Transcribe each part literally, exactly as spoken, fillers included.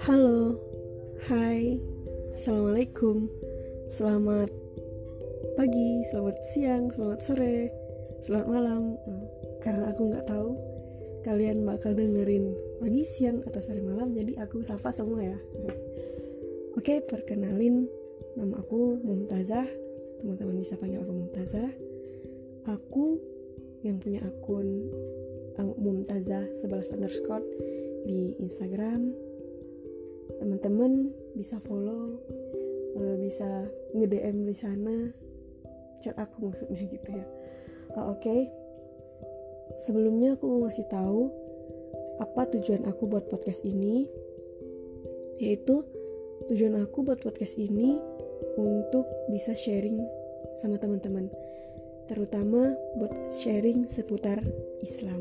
Halo, hai, assalamualaikum, selamat pagi, selamat siang, selamat sore, selamat malam. Nah, karena aku nggak tahu kalian bakal dengerin pagi, siang, atau sore malam, jadi aku sapa semua ya. Oke, perkenalin, nama aku Mumtazah. Teman-teman bisa panggil aku Mumtazah. Aku yang punya akun uh, Mumtazah sebelas underscore di Instagram. Teman-teman bisa follow, uh, bisa nge-D M di sana, chat aku maksudnya gitu ya. Uh, Oke, okay. Sebelumnya aku mau ngasih tahu apa tujuan aku buat podcast ini, yaitu tujuan aku buat podcast ini untuk bisa sharing sama teman-teman, terutama buat sharing seputar Islam.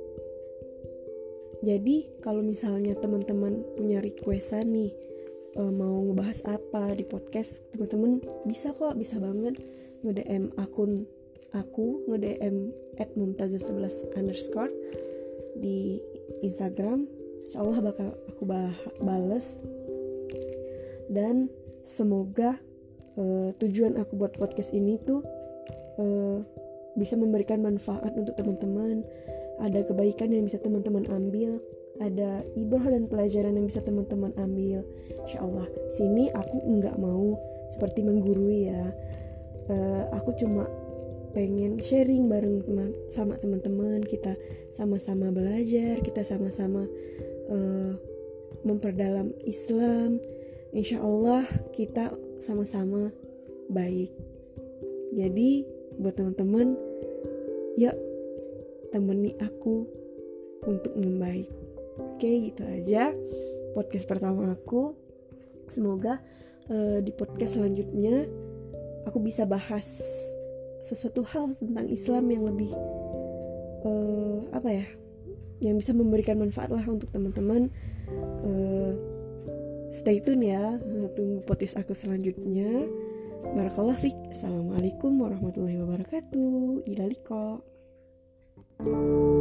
Jadi kalau misalnya teman-teman punya requestan nih, e, mau ngebahas apa di podcast, teman-teman bisa kok, bisa banget nge-D M akun aku, nge-D M at mumtazah sebelas underscore di Instagram. Insyaallah bakal aku bah- bales. Dan semoga e, tujuan aku buat podcast ini tuh e, bisa memberikan manfaat untuk teman-teman. Ada kebaikan yang bisa teman-teman ambil, ada ibrah dan pelajaran yang bisa teman-teman ambil. Insyaallah. Sini aku nggak mau seperti menggurui ya. Uh, aku cuma pengen sharing bareng sama, sama teman-teman. Kita sama-sama belajar, kita sama-sama uh, memperdalam Islam. Insyaallah kita sama-sama baik. Jadi buat teman-teman, yuk temani aku untuk membaik. Oke, gitu aja podcast pertama aku. Semoga uh, di podcast selanjutnya aku bisa bahas sesuatu hal tentang Islam yang lebih uh, apa ya, yang bisa memberikan manfaat lah untuk teman-teman. uh, Stay tune ya, tunggu podcast aku selanjutnya. Barakallahu fiik. Assalamualaikum warahmatullahi wabarakatuh. Ila liqa. Thank you.